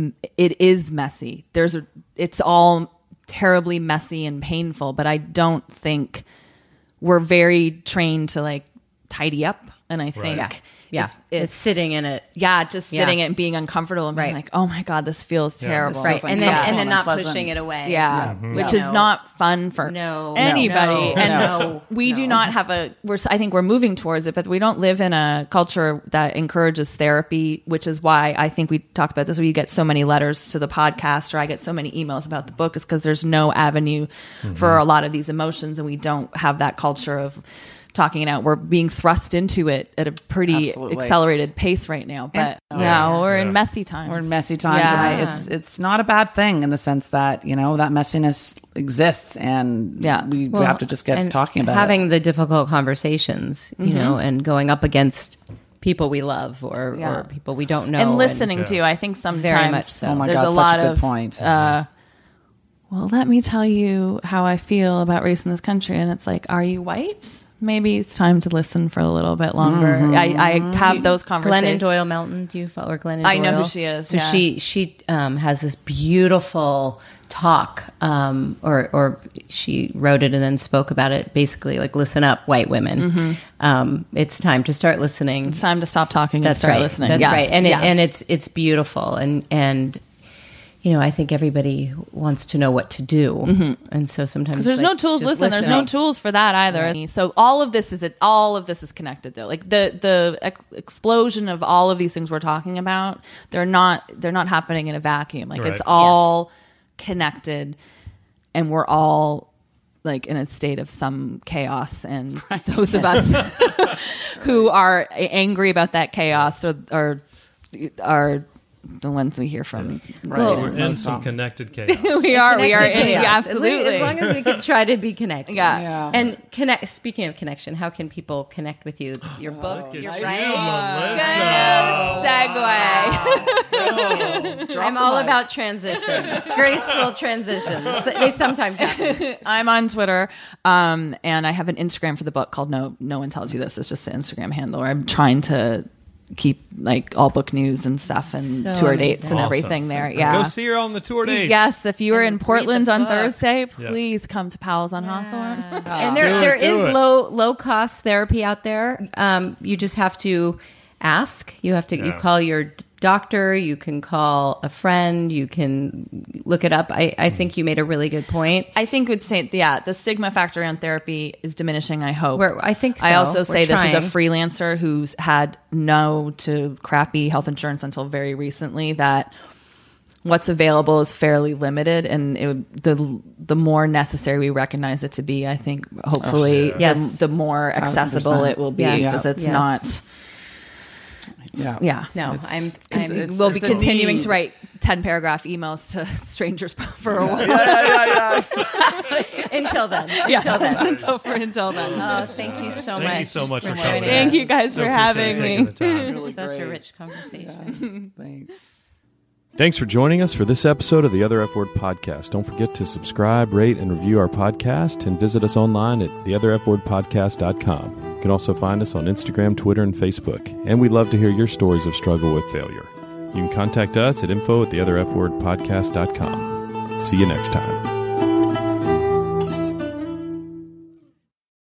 it is messy. There's a, it's all terribly messy and painful, but I don't think we're very trained to like tidy up. And I think Yeah. Yeah. it's, It's, sitting in it. yeah, just Yeah. sitting it and being uncomfortable and being Right. like, oh my God, this feels terrible. Right. feels And then, uncomfortable and then and not unpleasant. pushing it away. Yeah, Yeah. which Yeah. is No. not fun for No. anybody. No. And No. we do No. not have a. We're. I think we're moving towards it, but we don't live in a culture that encourages therapy. Which is why I think we talked about this. Where you get so many letters to the podcast, or I get so many emails about the book, is because there's no avenue for a lot of these emotions, and we don't have that culture of talking it out. We're being thrust into it at a pretty Absolutely. accelerated pace right now. But yeah, we're in messy times. We're in messy times, Yeah. and I, it's it's not a bad thing in the sense that you know that messiness exists, and Yeah. we, we Well, have to just get and talking about having it. the difficult conversations, you know, and going up against people we love or, Yeah. or people we don't know, and listening Yeah. to. I think sometimes Very much so. Oh my there's God, a such lot a good of point. Uh, well, let me tell you how I feel about race in this country, and it's like, are you white? Maybe it's time to listen for a little bit longer. I, I have those conversations. Glennon Doyle Melton, do you follow Glennon I Doyle? know who she is, So yeah. she she um, has this beautiful talk, um, or or she wrote it and then spoke about it. Basically, like listen up, white women. Um, it's time to start listening. It's time to stop talking and That's start right. listening. That's Yes. right. And Yeah. it, and it's it's beautiful and and. You know, I think everybody wants to know what to do, and so sometimes Because there's like, no tools. just Listen, there's no tools for that either. So all of this is it. All of this is connected, though. Like the the ex- explosion of all of these things we're talking about, they're not they're not happening in a vacuum. Like Right. it's all connected, and we're all like in a state of some chaos. And those of us who are angry about that chaos are are are the ones we hear from. Right. Well, We're in some connected chaos. We are. We are. Connected In, chaos. yeah, As long- absolutely. As long as we can try to be connected. Yeah. Yeah. And connect. Speaking of connection, how can people connect with you? Your book, your Good, writing. Segue. I'm all about transitions, graceful transitions. They sometimes happen. I'm on Twitter, um, and I have an Instagram for the book called No No One Tells You This. It's just the Instagram handle. Where I'm trying to keep like all book news and stuff and So tour amazing. dates and Awesome. everything there. Go Yeah. see her on the tour dates. Yes, if you are in And read Portland the on book. Thursday, please come to Powell's on Hawthorne. And there, Do it, there do is it. low low cost therapy out there. Um, you just have to ask. You have to. You Yeah. call your d- doctor. You can call a friend. You can look it up. I, I think you made a really good point. I think would say, yeah, the stigma factor on therapy is diminishing. I hope. We're- I think I so. also We're say this is a trying. freelancer who's had no to crappy health insurance until very recently. That what's available is fairly limited, and it would, the the more necessary we recognize it to be, I think, hopefully, Oh, Yes. the, the more Thousand accessible percent. it will be Yes. because it's Yes. not. Yeah. Yeah. No, I'm. it's- I'm it's- We'll be a continuing need. to write ten paragraph emails to strangers for a while. Yeah, yeah, yeah. until then. Yeah. Until then. until, for, until then. Oh, thank you so Thank much. you so much for joining coming. us. Thank you guys So for appreciate having you me. taking the time. Really Such a great. rich conversation. Thanks. Thanks for joining us for this episode of the Other F Word Podcast. Don't forget to subscribe, rate, and review our podcast, and visit us online at the other f word podcast dot com. You can also find us on Instagram, Twitter, and Facebook. And we'd love to hear your stories of struggle with failure. You can contact us at info at the other f word podcast dot com. See you next time.